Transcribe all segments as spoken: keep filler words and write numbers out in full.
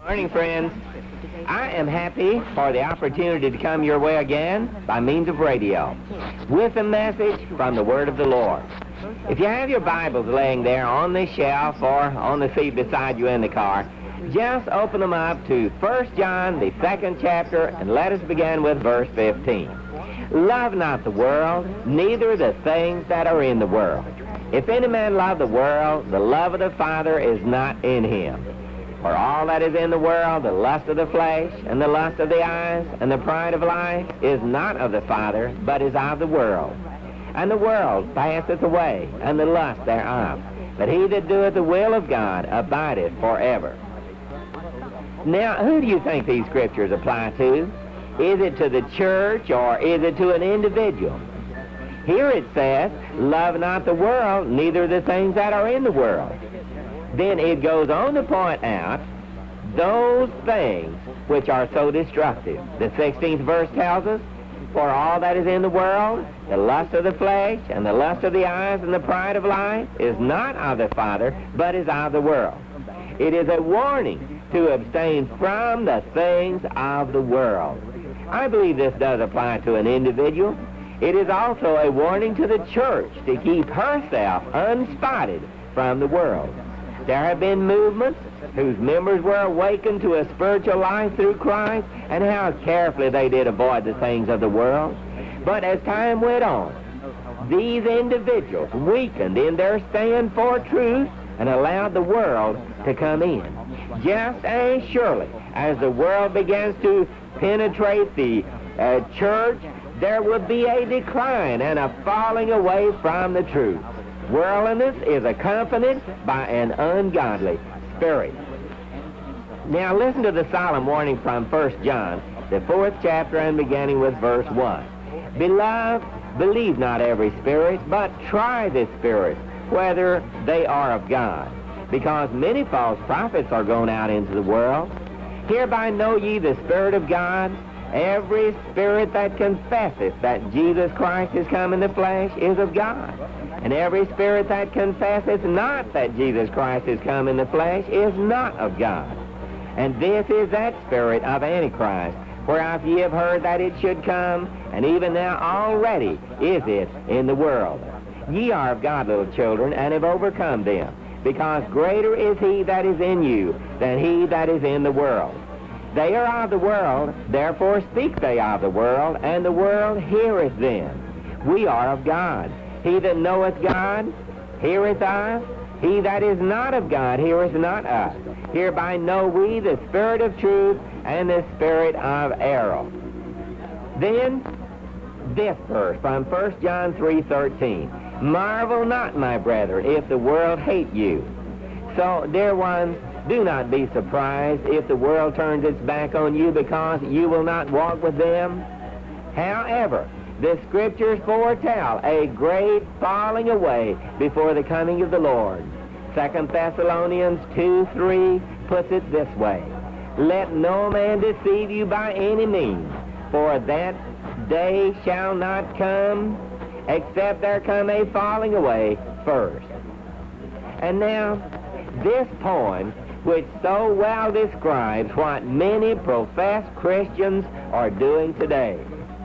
Morning, friends. I am happy for the opportunity to come your way again by means of radio with a message from the Word of the Lord. If you have your Bibles laying there on the shelf or on the seat beside you in the car, just open them up to First John, the second chapter, and let us begin with verse fifteen. Love not the world, neither the things that are in the world. If any man love the world, the love of the Father is not in him. For all that is in the world, the lust of the flesh, and the lust of the eyes, and the pride of life, is not of the Father, but is of the world. And the world passeth away, and the lust thereof. But he that doeth the will of God abideth forever. Now, who do you think these scriptures apply to? Is it to the church, or is it to an individual? Here it says, love not the world, neither the things that are in the world. Then it goes on to point out those things which are so destructive. The sixteenth verse tells us, for all that is in the world, the lust of the flesh, and the lust of the eyes, and the pride of life, is not of the Father, but is of the world. It is a warning to abstain from the things of the world. I believe this does apply to an individual. It is also a warning to the church to keep herself unspotted from the world. There have been movements whose members were awakened to a spiritual life through Christ, and how carefully they did avoid the things of the world. But as time went on, these individuals weakened in their stand for truth and allowed the world to come in. Just as surely as the world begins to penetrate the uh, church, there would be a decline and a falling away from the truth. Worldliness is accompanied by an ungodly spirit. Now listen to the solemn warning from First John, the fourth chapter, and beginning with verse one. Beloved, believe not every spirit, but try the spirits, whether they are of God. Because many false prophets are gone out into the world. Hereby know ye the Spirit of God. Every spirit that confesseth that Jesus Christ is come in the flesh is of God. And every spirit that confesseth not that Jesus Christ is come in the flesh is not of God. And this is that spirit of Antichrist, whereof ye have heard that it should come, and even now already is it in the world. Ye are of God, little children, and have overcome them, because greater is he that is in you than he that is in the world. They are of the world, therefore speak they of the world, and the world heareth them. We are of God. He that knoweth God heareth us. He that is not of God heareth not us. Hereby know we the spirit of truth and the spirit of error. Then this verse from First John three thirteen. Marvel not, my brethren, if the world hate you. So, dear ones, do not be surprised if the world turns its back on you because you will not walk with them. However, the Scriptures foretell a great falling away before the coming of the Lord. Second Thessalonians two three puts it this way. Let no man deceive you by any means, for that day shall not come, except there come a falling away first. And now, this poem, which so well describes what many professed Christians are doing today.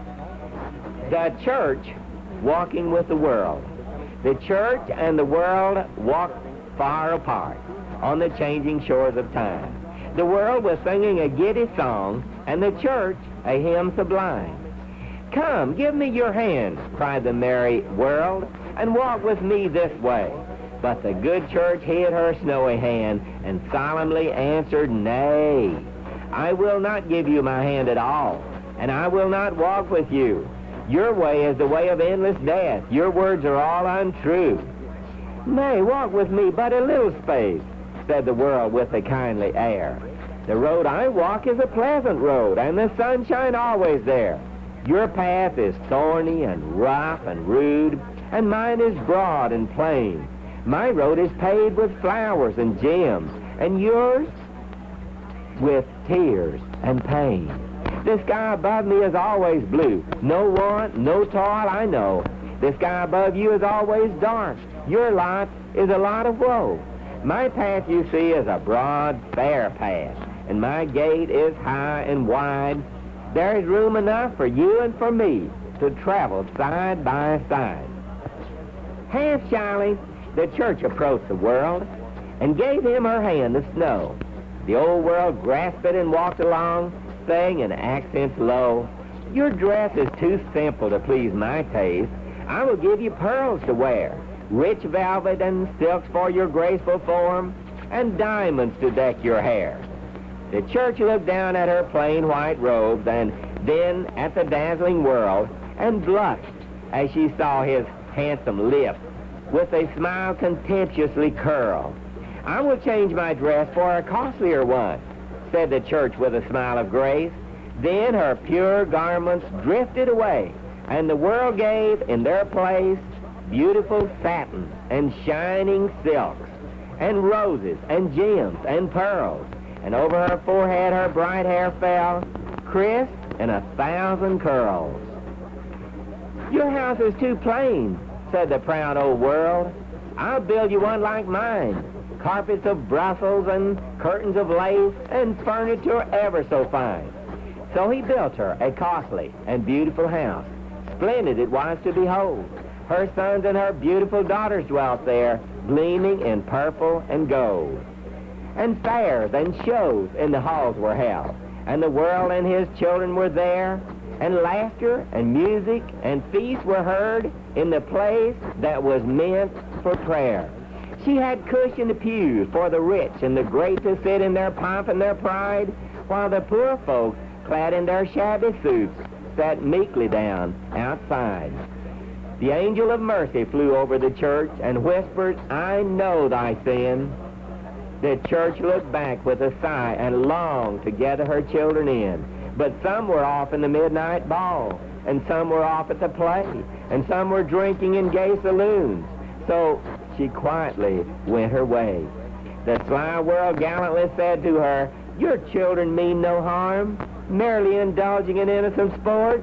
The church walking with the world. The church and the world walk far apart on the changing shores of time. The world was singing a giddy song, and the church a hymn sublime. Come, give me your hand, cried the merry world, and walk with me this way. But the good church hid her snowy hand and solemnly answered, Nay, I will not give you my hand at all, and I will not walk with you. Your way is the way of endless death. Your words are all untrue. Nay, walk with me but a little space, said the world with a kindly air. The road I walk is a pleasant road, and the sunshine always there. Your path is thorny and rough and rude, and mine is broad and plain. My road is paved with flowers and gems, and yours with tears and pain. The sky above me is always blue. No want, no toil, I know. The sky above you is always dark. Your lot is a lot of woe. My path, you see, is a broad, fair path. and my gate is high and wide. There is room enough for you and for me to travel side by side. Half shyly, the church approached the world and gave him her hand of snow. The old world grasped it and walked along, saying in accents low, "Your dress is too simple to please my taste. I will give you pearls to wear, rich velvet and silks for your graceful form, and diamonds to deck your hair." The church looked down at her plain white robes and then at the dazzling world and blushed as she saw his handsome lips with a smile contemptuously curled. "I will change my dress for a costlier one," said the church with a smile of grace. Then her pure garments drifted away, and the world gave in their place beautiful satin and shining silks, and roses and gems and pearls, and over her forehead her bright hair fell, crisp in a thousand curls. "Your house is too plain," said the proud old world. "I'll build you one like mine, carpets of Brussels and curtains of lace and furniture ever so fine." So he built her a costly and beautiful house. Splendid it was to behold. Her sons and her beautiful daughters dwelt there, gleaming in purple and gold. And fairs and shows in the halls were held, and the world and his children were there, and laughter and music and feasts were heard in the place that was meant for prayer. She had cushioned pews for the rich and the great to sit in their pomp and their pride, while the poor folks, clad in their shabby suits, sat meekly down outside. The angel of mercy flew over the church and whispered, "I know thy sin." The church looked back with a sigh and longed to gather her children in. But some were off in the midnight ball, and some were off at the play, and some were drinking in gay saloons. So she quietly went her way. The sly world gallantly said to her, "Your children mean no harm, merely indulging in innocent sports."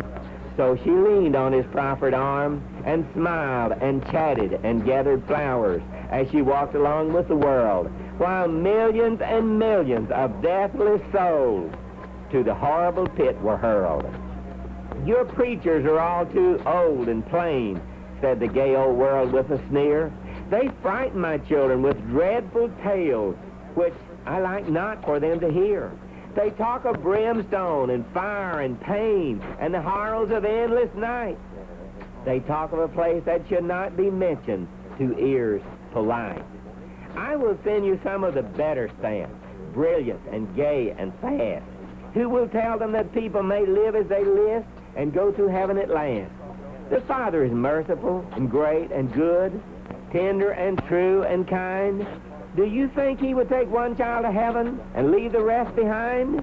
So she leaned on his proffered arm and smiled and chatted and gathered flowers as she walked along with the world, while millions and millions of deathless souls to the horrible pit were hurled. "Your preachers are all too old and plain," said the gay old world with a sneer. "They frighten my children with dreadful tales, which I like not for them to hear. They talk of brimstone and fire and pain and the horrors of endless night. They talk of a place that should not be mentioned to ears polite. I will send you some of the better stamps, brilliant and gay and fast, who will tell them that people may live as they list and go to heaven at last. The Father is merciful and great and good, tender and true and kind. Do you think he would take one child to heaven and leave the rest behind?"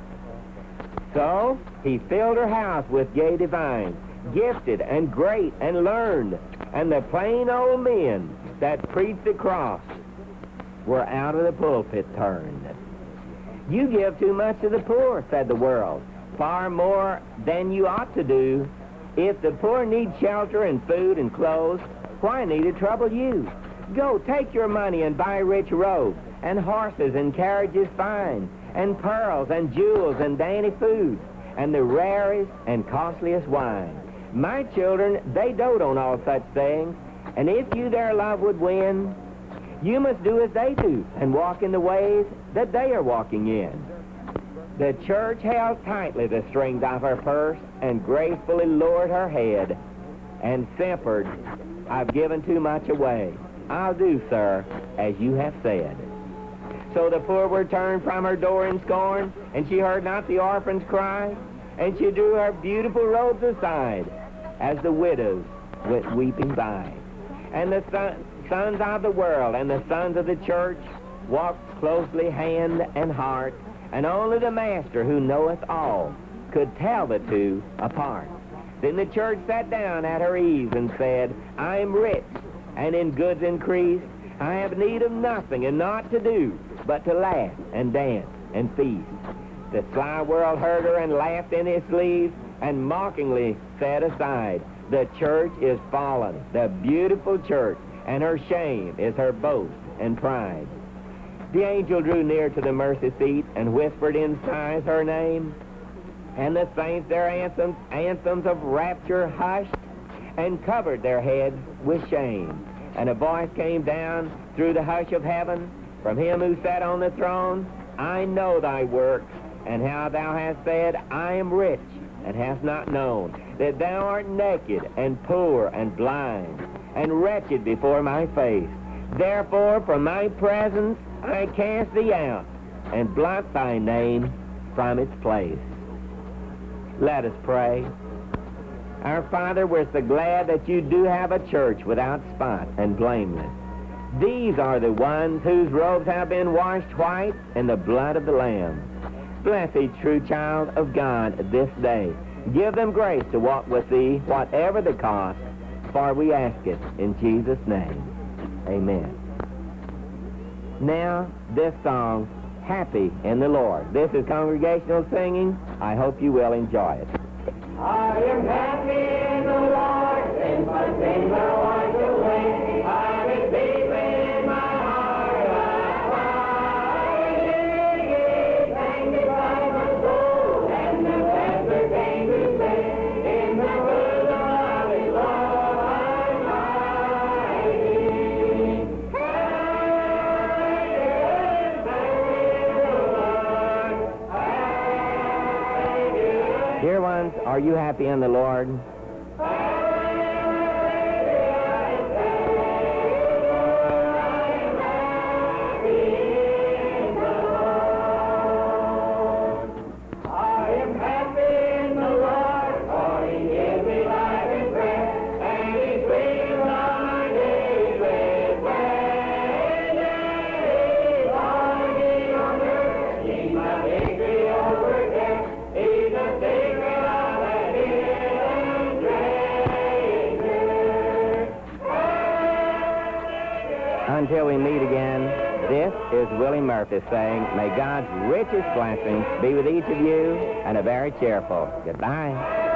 So he filled her house with gay divines, gifted and great and learned, and the plain old men that preached the cross were out of the pulpit turned. "You give too much to the poor," said the world, "far more than you ought to do. If the poor need shelter and food and clothes, why need it trouble you? Go, take your money and buy rich robes, and horses and carriages fine, and pearls and jewels and dainty food, and the rarest and costliest wine. My children, they dote on all such things, and if you their love would win, you must do as they do and walk in the ways that they are walking in." The church held tightly the strings of her purse and gracefully lowered her head and simpered, "I've given too much away. I'll do, sir, as you have said." So the poor were turned from her door in scorn, and she heard not the orphans cry, and she drew her beautiful robes aside as the widows went weeping by. And the son, sons of the world and the sons of the church walked closely hand and heart, and only the Master who knoweth all could tell the two apart. Then the church sat down at her ease and said, "I am rich, and in goods increased. I have need of nothing and naught to do but to laugh and dance and feast." The sly world heard her and laughed in his sleeve and mockingly said aside, "The church is fallen, the beautiful church, and her shame is her boast and pride." The angel drew near to the mercy seat and whispered in sighs her name. And the saints their anthems, anthems of rapture hushed and covered their heads with shame. And a voice came down through the hush of heaven from him who sat on the throne. I know thy works, and how thou hast said, I am rich, and hast not known that thou art naked and poor and blind and wretched before my face. Therefore from my presence I cast thee out, and blot thy name from its place. Let us pray. Our Father, we're so glad that you do have a church without spot and blameless. These are the ones whose robes have been washed white in the blood of the Lamb. Bless each true child of God this day. Give them grace to walk with thee, whatever the cost, for we ask it in Jesus' name. Amen. Now, this song, Happy in the Lord. This is congregational singing. I hope you will enjoy it. I am happy in the Lord, since my sins are washed away. I receive in my heart a fire. It sanctifies my soul, and the Master came to say, in the bosom of his love I'm hiding. Dear ones, are you happy in the Lord? Until we meet again, this is Willie Murphy saying, may God's richest blessings be with each of you, and a very cheerful goodbye.